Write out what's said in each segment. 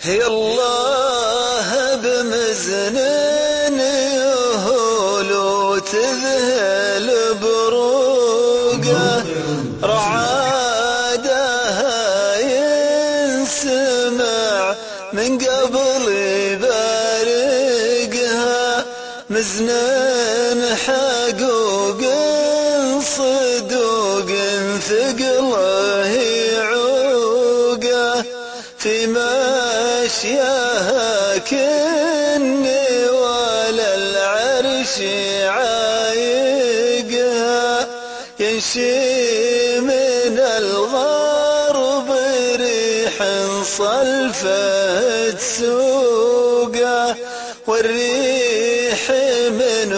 يالله بمزنن يهول وتذهل بروقه رعادها ينسمع من قبل يبارقها مزنن حقوق صدوق ثقله يعوقه في مشيها كني ولا العرش عايقها ينشي من الغرب ريح صلفة تسوقه والريح من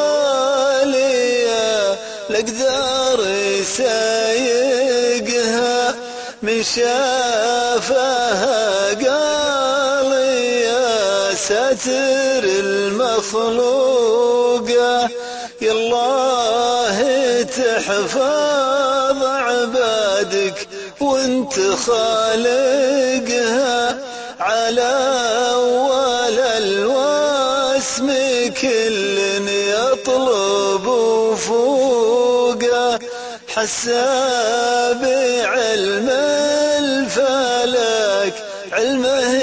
واليا الأقدار سايقها من شافها قال يا ساتر المخلوقه يالله تحفظ عبادك وانت خالقها على أول الواسم كل يطلب فوقه حسى بعلم الفلك علمه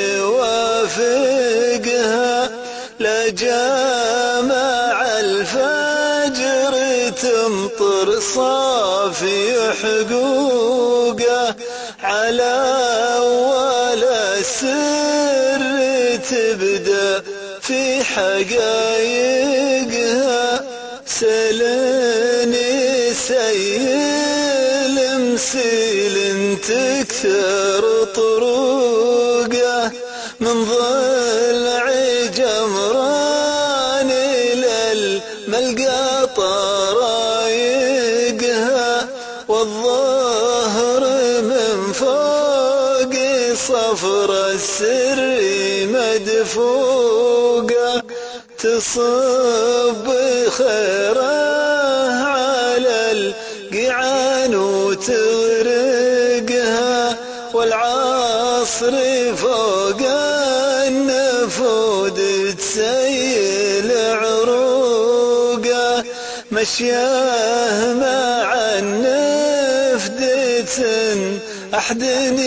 يوافقها لا جامع الفجر تمطر صافي حقوقه على أول السر تبدأ في حقايقها سلني سيل مسيل تكثر طروقه من ضلع جمران إلى الملقى طرايقها والظهر من فوق صفر السر مدفوقه تصب خيره على القيعان وتغرقها والعصر فوق النفود تسيل عروقه مشياه مع النفدة أحد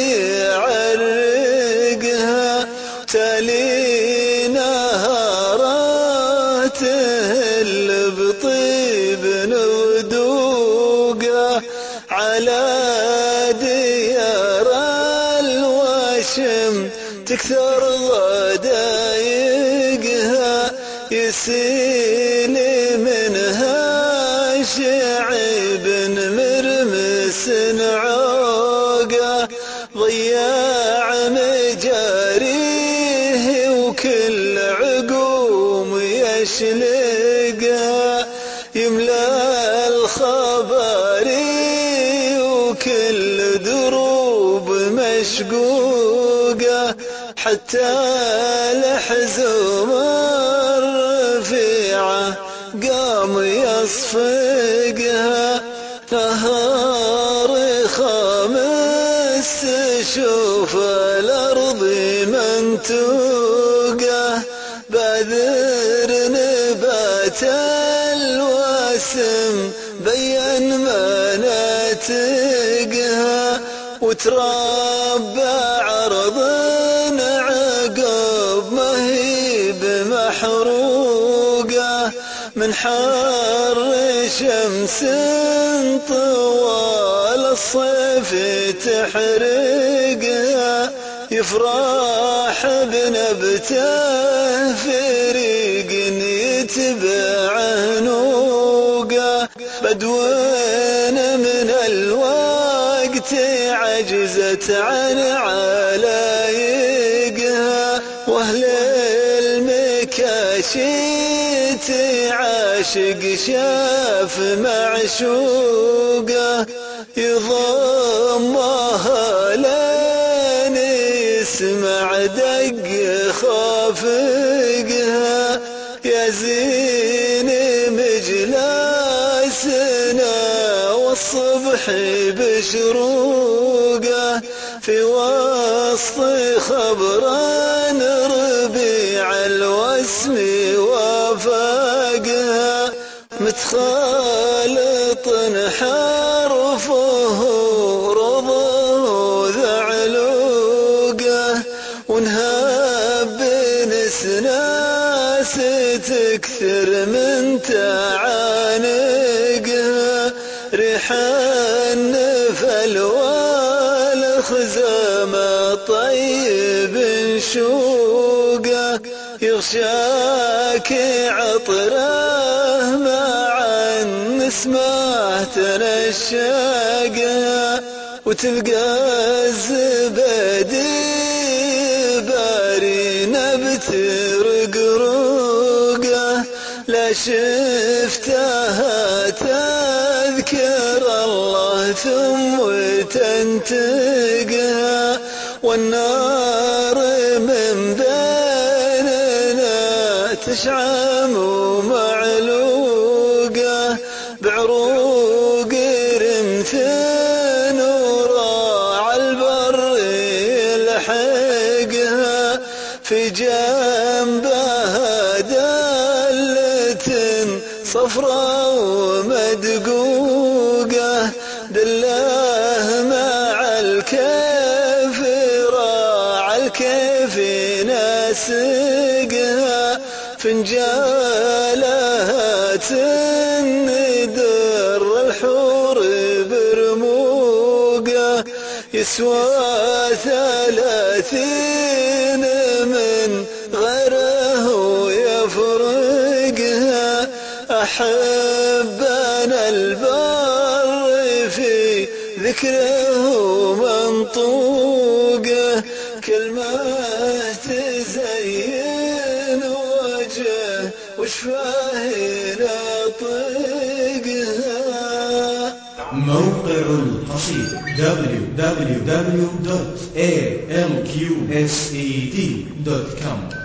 يعرقها تالي نهاره تهل بطيب ودوقه على ديار الوشم تكثر ضدايقها يسيل منها شعيب مرمس عوقه ضياع مجاريه وكل عقوم يشلقها يملأ الخباري وكل دروب مشقوقه حتى الحزوم الرفيعة قام يصفقها نهار خامس شوف الأرض منتوقه باذر نبات الواسم بين مناتقها وتربى عرض عقب ما هي بمحروقه من حر شمس طوال الصيف تحرقها يفرح بنبته فريق يتبع نوقه بدوين من الوقت عجزت عن علايقها واهل المكاشيت عاشق شاف معشوقه يضمها لين يسمع دق خافقها يا زين مجلسنا والصبح بشروقه في وسط خبران ربيع الوسم وافقها متخالط حرفه رضه ذعلوقه ونهب نسناس تكثر من تعانقها ريح النفل والخزام طيب شوقه يغشاك عطره مع النسمة تنشقها وتلقى الزبدي باري نبت رقرقه لا شفتها تذكر الله ثم تنتقها والنار من بيننا تشعم ومعلوقه بعروق رمثن وراع البر يلحقها في جنبها دلة صفراء ومدقوقة دله مع الكيف راع الكيف ناسقها فنجالها تندر الحور برموقه يسوى 30 من غيره يفرقها أحبنا البر في ذكره منطوقه كلمة تزين وجه وشفاه نطقها. موقع القصيد www.alqsed.com